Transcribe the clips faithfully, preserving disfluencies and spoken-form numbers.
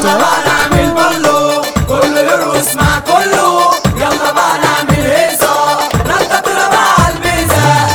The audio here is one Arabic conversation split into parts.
يلا بقى نعمل بلو كله يرقص مع كله، يلا بقى نعمل هيصة نطة بقى عالميزة.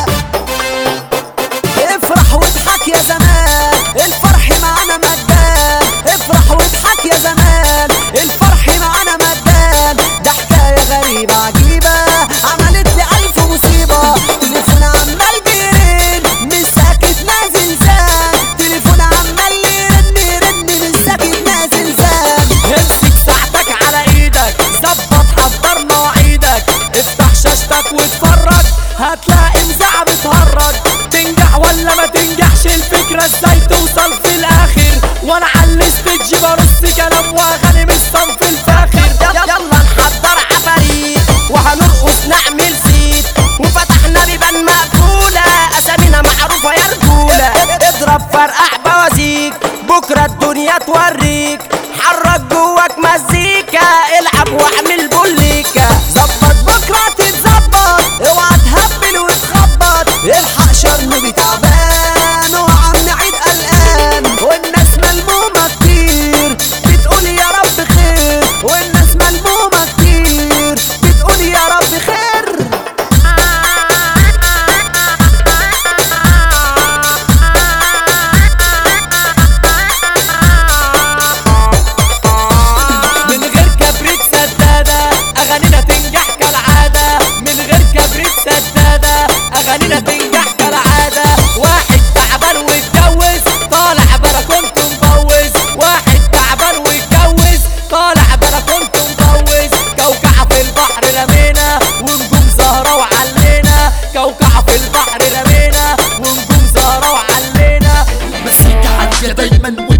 افرح واضحك يا زمان الفرح معانا مجان، افرح واضحك يا زمان الفرح معانا مجان. ده حكاية غريبة عجيبة عملت لي ألف مصيبة، تليفون عمال بيرن مش ساكت نازل زان، تليفون عمال يرن يرن مش ساكت نازل زان. امسك ساعتك على ايدك ظبط حضر مواعيدك، افتح شاشتك واتفرج هتلاقي مذاعة بتهرج. تنجح ولا ما تنجحش الفكرة ازاي توصل في الاخر، وانا على الاستيدج برص كلام واغاني من الصنف الفاخر. يلا نحضر عفاريت وهنرقص نعمل زيت، وفتحنا بيبان مقفولة اسامينا معروفة يا رجولة. اضرب فرقع بوازيك بكرة الدنيا توريك، حرك جواك مزيكا العب واعمل بوليكا. ظبط بكرة تتظبط اوعى تهبل وتخبط، الحق شرنوبي تعبان وعم عيد قلقان، والناس ملمومة كتير بتقول يا رب خير، والناس ملمومة كتير بتقول يا رب خير. من غير كبريت سدادة أغانينا تنجح كالعادة، من غير كبريت سدادة أغانينا تنجح كالعادة. واحد تعبان واتجوز طالع بلكونته مبوز، واحد تعبان واتجوز طالع بلكونته مبوز. كوكعة في البحر رمينا ونجوم زهرة وعلينا، كوكعة في البحر رمينا ونجوم زهرة وعلينا. مزيكا عالية دايما